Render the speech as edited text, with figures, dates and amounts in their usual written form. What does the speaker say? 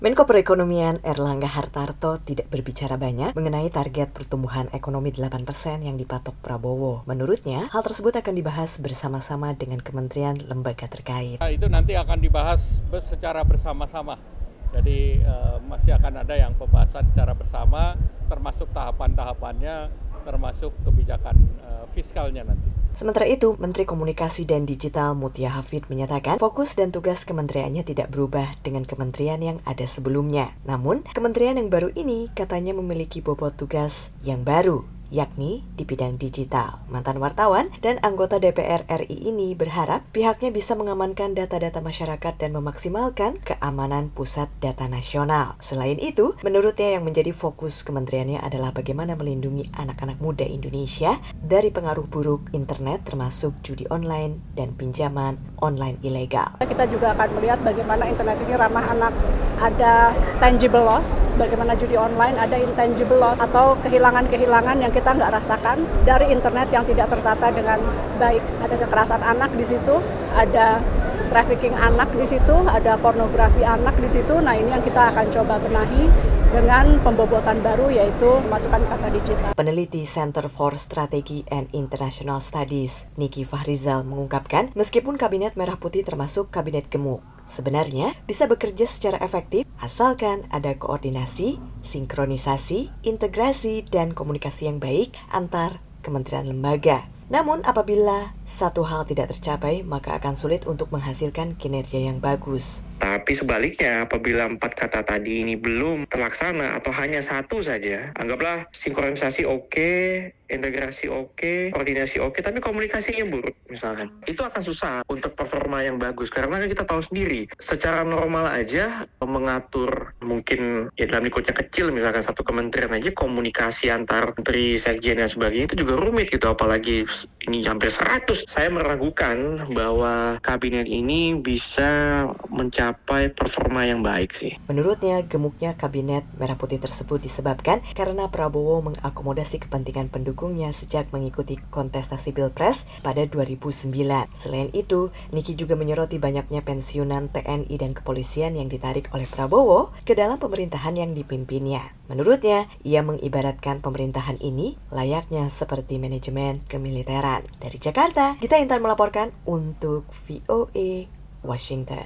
Menko Perekonomian Erlangga Hartarto tidak berbicara banyak mengenai target pertumbuhan ekonomi 8% yang dipatok Prabowo. Menurutnya, hal tersebut akan dibahas bersama-sama dengan kementerian lembaga terkait. Itu nanti akan dibahas secara bersama-sama. Jadi masih akan ada yang pembahasan secara bersama, termasuk tahapan-tahapannya, termasuk kebijakan fiskalnya nanti. Sementara itu, Menteri Komunikasi dan Digital Mutia Hafid menyatakan fokus dan tugas kementeriannya tidak berubah dengan kementerian yang ada sebelumnya. Namun, kementerian yang baru ini katanya memiliki bobot tugas yang baru, yakni di bidang digital. Mantan wartawan dan anggota DPR RI ini berharap pihaknya bisa mengamankan data-data masyarakat dan memaksimalkan keamanan pusat data nasional. Selain itu, menurutnya yang menjadi fokus kementeriannya adalah bagaimana melindungi anak-anak muda Indonesia dari pengaruh buruk internet termasuk judi online dan pinjaman online ilegal. Kita juga akan melihat bagaimana internet ini ramah anak. Ada tangible loss, sebagaimana judi online ada intangible loss atau kehilangan-kehilangan yang kita nggak rasakan dari internet yang tidak tertata dengan baik. Ada kekerasan anak di situ, ada trafficking anak di situ, ada pornografi anak di situ. Nah, ini yang kita akan coba benahi dengan pembobotan baru, yaitu masukkan kata digital. Peneliti Center for Strategy and International Studies, Niki Fahrizal, mengungkapkan meskipun kabinet merah putih termasuk kabinet gemuk, sebenarnya bisa bekerja secara efektif asalkan ada koordinasi, sinkronisasi, integrasi, dan komunikasi yang baik antar kementerian lembaga. Namun apabila satu hal tidak tercapai, maka akan sulit untuk menghasilkan kinerja yang bagus. Tapi sebaliknya, apabila 4 kata tadi ini belum terlaksana atau hanya satu saja, anggaplah sinkronisasi oke, integrasi oke, koordinasi oke, tapi komunikasinya buruk misalkan. Itu akan susah untuk performa yang bagus, karena kita tahu sendiri, secara normal aja mengatur mungkin ya dalam lingkupnya kecil, misalkan satu kementerian aja komunikasi antar menteri, sekjen dan sebagainya itu juga rumit gitu, apalagi ini hampir 100. Saya meragukan bahwa kabinet ini bisa mencapai performa yang baik sih. Menurutnya, gemuknya kabinet merah putih tersebut disebabkan karena Prabowo mengakomodasi kepentingan pendukungnya sejak mengikuti kontestasi Pilpres pada 2009. Selain itu, Niki juga menyoroti banyaknya pensiunan TNI dan kepolisian yang ditarik oleh Prabowo ke dalam pemerintahan yang dipimpinnya. Menurutnya, ia mengibaratkan pemerintahan ini layaknya seperti manajemen kemiliteran. Dari Jakarta, Gita Intan melaporkan untuk VOA Washington.